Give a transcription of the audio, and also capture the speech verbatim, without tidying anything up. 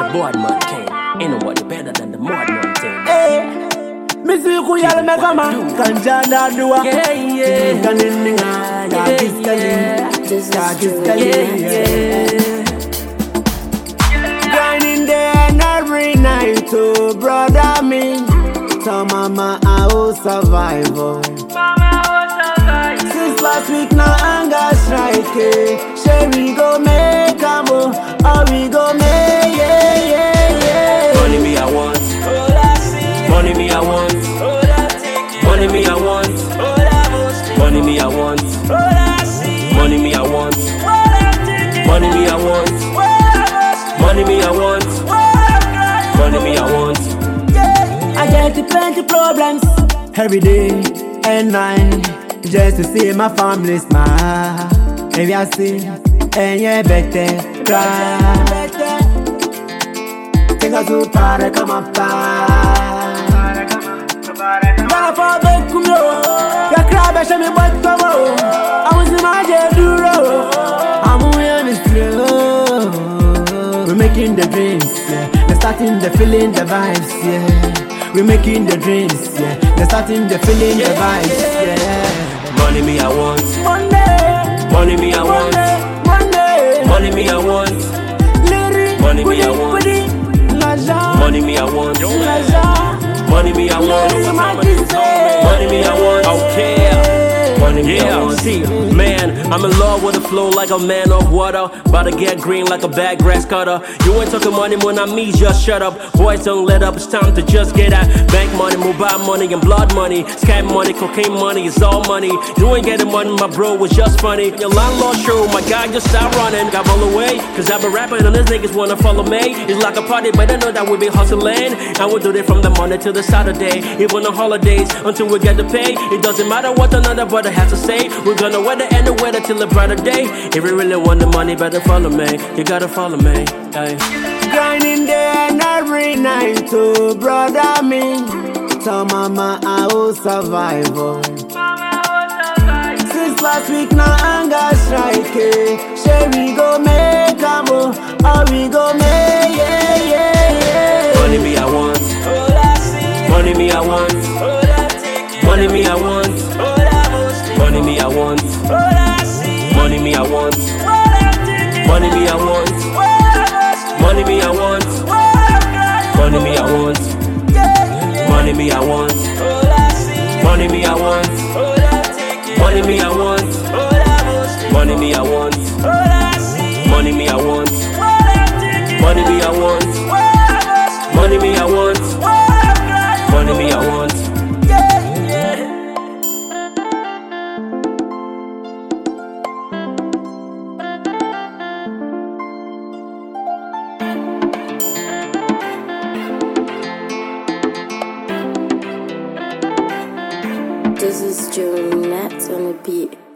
a board man king. Ain't nobody better than the board man thing. Hey, Mizuku yale mekama kanjana dua. Yeah, yeah. Kaninga, kagis kagis, kagis kagis. Grinding day and every night, oh brother me. So mama I will survive. Oh. Since last week now anger strike. Shall we go make a move? Or we go make yeah yeah yeah. Money me I want. Money me I want. Money me I want. Money me I want. Money me I want. Money me I want. Money me I want. Money me I want. I get plenty problems every day and night just to see my family smile. If you see, and you better cry. Think I do try come up back. Gonna fall back to me. You cry, but show me what to do. I was in my jail, duro. I'm wearing this blue. We're making the dreams, yeah. They're starting the feeling, the vibes, yeah. We're making the dreams, yeah. They're starting the feeling, the vibes, yeah. Money me I want. Money, Money me I want. money, Money me I want. Money me I want. Money me I want. Money me I want. Money me I want. Okay. Money me I want. See, man, I'm in love with the flow like a man of water. About to get green like a bad grass cutter. You ain't talking money when I mean just shut up. Boys don't let up, it's time to just get out. Bank money, mobile money, and blood money. Scam money, cocaine money, it's all money. You ain't getting money, my bro, was just funny. Your landlord show, my guy just stop running. Got all the way, cause I been rapping and these niggas wanna follow me. It's like a party, but they know that we be hustling. And we do it from the Monday till the Saturday. Even on holidays, until we get the pay. It doesn't matter what another brother has to say. We're gonna weather and the weather till a brighter day. If you really want the money, better follow me. You gotta follow me. Hey. Grinding day and every night, oh brother me. So mama I will survive. Oh. Since last week now anger strike. Shall we go make a move? Or we go make yeah yeah yeah. Money me I want. Money me I want. Money me I want. Money me I want. Money me I want. Money me I want. Money me I want. Money me I want. Money me I want. Money me I want. Money me I want. Money me I want. Money me I want. Money me I want. Money me I want. Money me I want. This is Joe Nats on the beat.